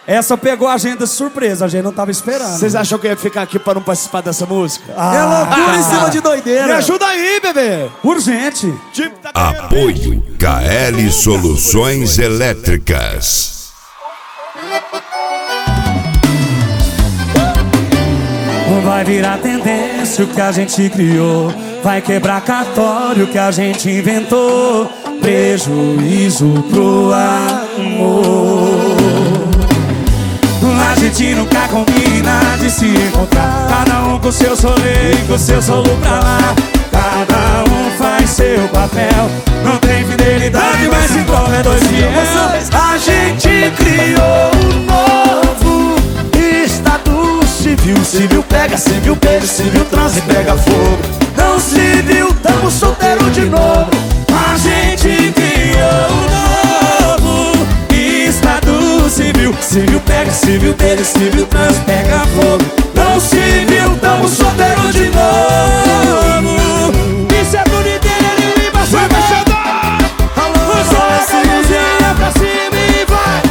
Essa pegou a gente de surpresa, a gente não tava esperando. Vocês acham que eu ia ficar aqui pra não participar dessa música? É loucura em cima de doideira. Me ajuda aí, bebê. Urgente. Apoio KL Soluções Elétricas. Vai virar tendência o que a gente criou. Vai quebrar cartório que a gente inventou. Prejuízo pro amor. A gente nunca combina de se encontrar. Cada um com seu solê e com seu solo pra lá. Cada um faz seu papel. Não tem fidelidade, mas se envolve é dois fiéis. A gente criou um novo estado civil. Civil pega, civil beija, civil transa e pega fogo. Não civil, tamo solteiro de novo. A gente criou um novo estado civil. Civil pega, civil beija, civil transa e pega fogo. Não civil, tamo solteiro de novo. Isso é bonitinho, ele vai ser alô, joga a mãozinha pra cima e vai.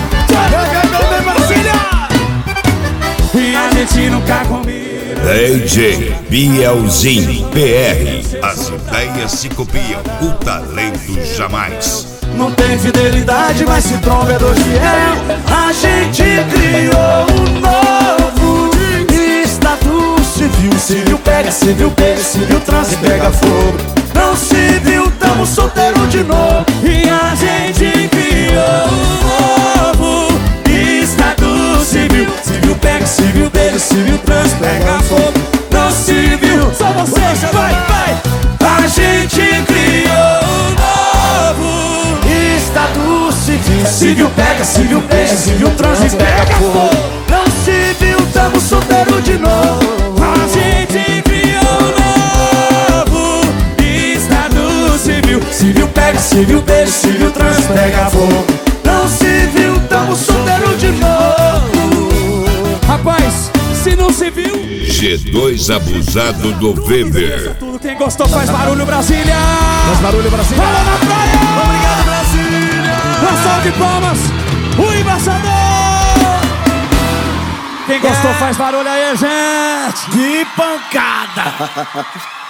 E a gente nunca combina. DJ Bielzinho PR. As ideias se copiam, o talento jamais. Não tem fidelidade, mas se tromba é dois fiel. A gente criou um novo estado civil. Civil pega, civil beija, civil transa e pega fogo. Não civil, tamo solteiro de novo. E a gente criou um novo estado civil. Civil pega, civil beija, civil transa, pega fogo. Não civil, só você, vai, vai. A gente criou um novo estado civil. civil pega, civil beija, civil transa e pega fogo. Não civil, tamo solteiro de novo. A gente criou um novo estado civil. Civil pega, civil beija, civil transa e pega fogo. Não civil, tamo solteiro de novo. Rapaz, se não se viu, G2 abusado do Weber. tudo quem gostou faz barulho, Brasília. Faz barulho, Brasília. Fala na praia. Obrigado, Brasília. Uma salva de palmas, o embaixador. Quem gostou faz barulho aí, gente. Que pancada.